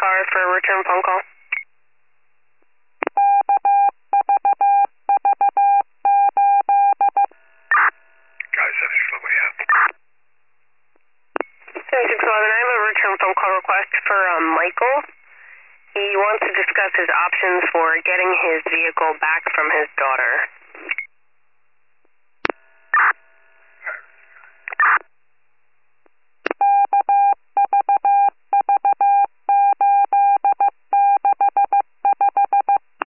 car for a return phone call. Guys, 76, what do you have? 7611, I have a return phone call request for Michael. He wants to discuss his options for getting his vehicle back from his daughter.